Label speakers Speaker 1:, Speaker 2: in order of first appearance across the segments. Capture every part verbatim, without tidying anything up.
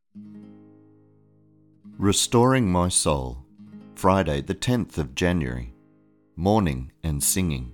Speaker 1: Restoring My Soul, Friday the tenth of January, Mourning and Singing.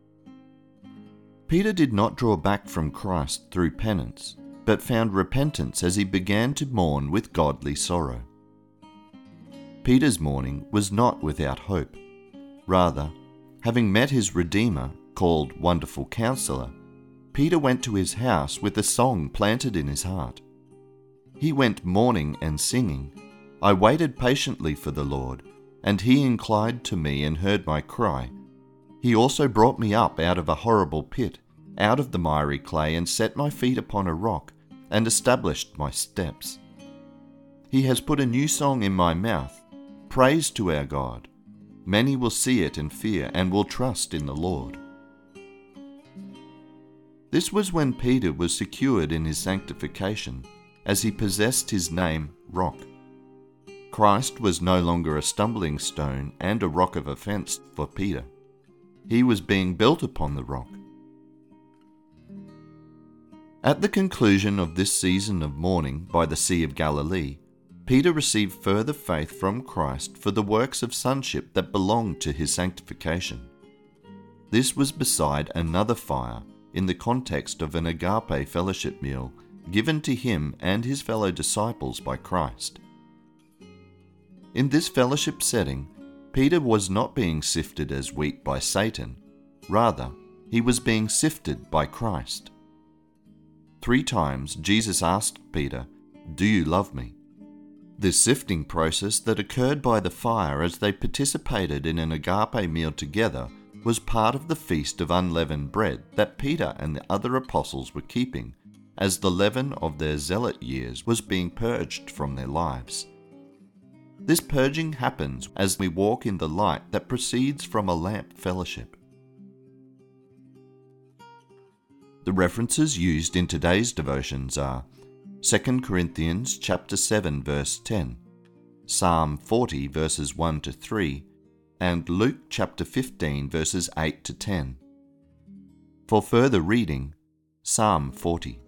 Speaker 1: Peter did not draw back from Christ through penance, but found repentance as he began to mourn with godly sorrow. Peter's mourning was not without hope. Rather, having met his Redeemer, called Wonderful Counselor, Peter went to his house with a song planted in his heart. He went mourning and singing, "I waited patiently for the Lord, and he inclined to me and heard my cry. He also brought me up out of a horrible pit, out of the miry clay, and set my feet upon a rock, and established my steps. He has put a new song in my mouth, praise to our God. Many will see it and fear, and will trust in the Lord." This was when Peter was secured in his sanctification, as he possessed his name, Rock. Christ was no longer a stumbling stone and a rock of offense for Peter. He was being built upon the rock. At the conclusion of this season of mourning by the Sea of Galilee, Peter received further faith from Christ for the works of sonship that belonged to his sanctification. This was beside another fire in the context of an agape fellowship meal given to him and his fellow disciples by Christ. In this fellowship setting, Peter was not being sifted as wheat by Satan. Rather, he was being sifted by Christ. Three times Jesus asked Peter, "Do you love me?" This sifting process that occurred by the fire as they participated in an agape meal together was part of the feast of unleavened bread that Peter and the other apostles were keeping, as the leaven of their zealot years was being purged from their lives. This purging happens as we walk in the light that proceeds from a lamp fellowship. The references used in today's devotions are Second Corinthians chapter seven verse ten, Psalm forty verses one to three, and Luke chapter fifteen verses eight to ten. For further reading, Psalm forty.